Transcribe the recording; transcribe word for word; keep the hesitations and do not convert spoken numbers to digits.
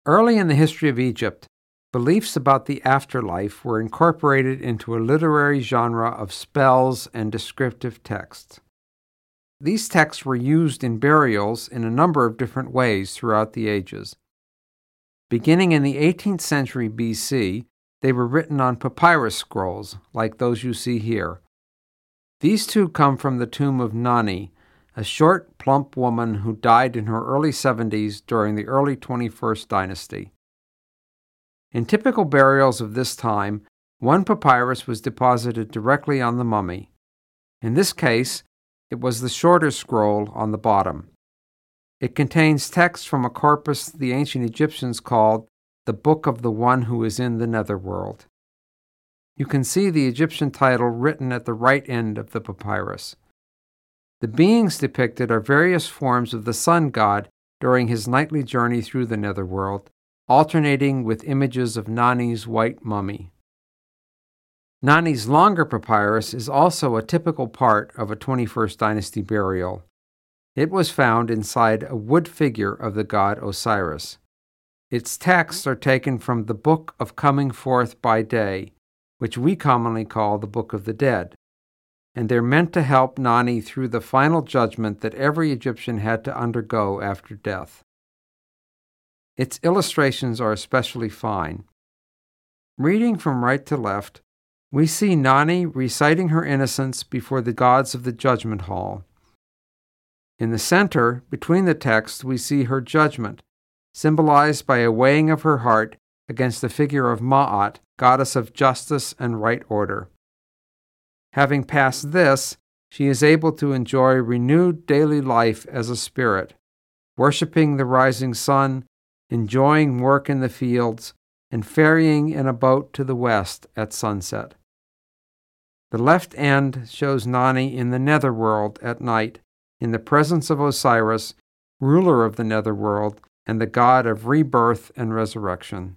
Early in the history of Egypt, beliefs about the afterlife were incorporated into a literary genre of spells and descriptive texts. These texts were used in burials in a number of different ways throughout the ages. Beginning in the eighteenth century B C, they were written on papyrus scrolls, like those you see here. These two come from the tomb of Nani, a short, plump woman who died in her early seventies during the early twenty-first dynasty. In typical burials of this time, one papyrus was deposited directly on the mummy. In this case, it was the shorter scroll on the bottom. It contains text from a corpus the ancient Egyptians called the Book of the One Who is in the Netherworld. You can see the Egyptian title written at the right end of the papyrus. The beings depicted are various forms of the sun god during his nightly journey through the netherworld, alternating with images of Nani's white mummy. Nani's longer papyrus is also a typical part of a twenty-first dynasty burial. It was found inside a wood figure of the god Osiris. Its texts are taken from the Book of Coming Forth by Day, which we commonly call the Book of the Dead, and they're meant to help Nani through the final judgment that every Egyptian had to undergo after death. Its illustrations are especially fine. Reading from right to left, we see Nani reciting her innocence before the gods of the judgment hall. In the center, between the texts, we see her judgment, symbolized by a weighing of her heart against the figure of Ma'at, goddess of justice and right order. Having passed this, she is able to enjoy renewed daily life as a spirit, worshiping the rising sun, enjoying work in the fields, and ferrying in a boat to the west at sunset. The left end shows Nani in the netherworld at night, in the presence of Osiris, ruler of the netherworld and the god of rebirth and resurrection.